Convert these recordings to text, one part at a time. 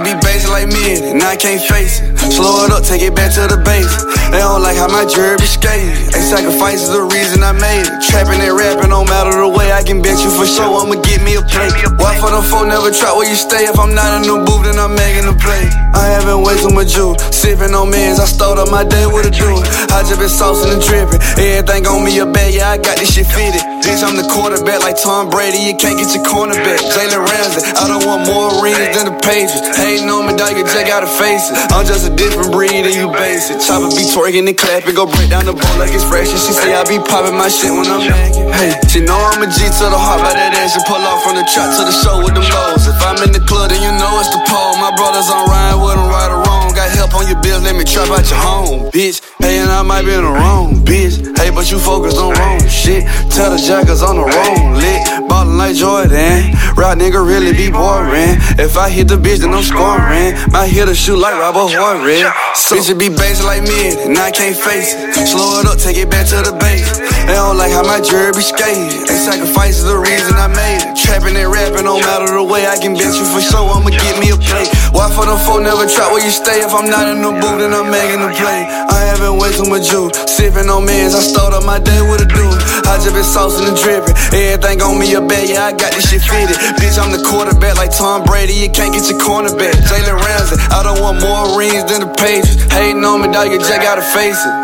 be basic like me, and I can't face it. Slow it up, take it back to the base. They don't like how my jury be skating. They sacrifice is the reason I made it. Trapping and rapping, no matter the way, I can bet you for sure I'ma get me a plate. Why for them folk never try where you stay? If I'm not in the booth, then I'm making a play. I haven't way too much juice, sipping on mans. I start up my day with a dude. I just been saucing and dripping. Everything on me a bad, yeah, I got this shit fitted. Bitch, I'm the quarterback like Tom Brady. You can't get your cornerback. Jalen Ramsey, I don't want more rings than the Patriots. Hating on me, dog, you just gotta face it. I'm just a different breed and you basic. Chopper be twerking and clapping, go break down the ball like it's fresh. And she say I be popping my shit when I'm macking. Hey, she know I'm a G to the heart by that ass. She pull off from the trap to the show with them lows. If I'm in the club, then you know it's the pole. My brothers on riding with them right or wrong. Got help on your bills, let me trap out your home, bitch. Hey, and I might be in the wrong, bitch. Hey, but you focused on wrong shit. Tell the jackers on the wrong lit. Ballin' like Jordan. Rock nigga really be boring. If I hit the bitch, then I'm scoring. Might hit a shoot like Robert Horry. So bitch, it be basic like me, and I can't face it. Slow it up, take it back to the base. They don't like how my jury be skating. They sacrifice is the reason I made it. Trapping and rapping, no matter the way, I can bet you for sure I'ma get me a plate. Why for them folk never try where you stay? If I'm not in the booth, then I'm making a play. I haven't way too much juice, sipping on mans. I start up my day with a dude. I just been saucing and dripping. Everything on me a bad, yeah, I got this shit fitted. Bitch, I'm the quarterback like Tom Brady. You can't get your cornerback. Jalen Ramsey, I don't want more rings than the Patriots. Hating on me, dog, you just gotta face it.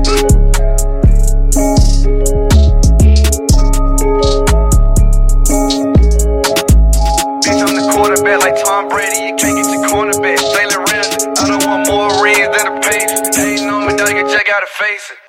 Bitch, I'm the quarterback like Tom Brady. You can't get your cornerback. Jalen Ramsey, I don't want more rings than the Patriots. Hating on me, dog, you just gotta face it.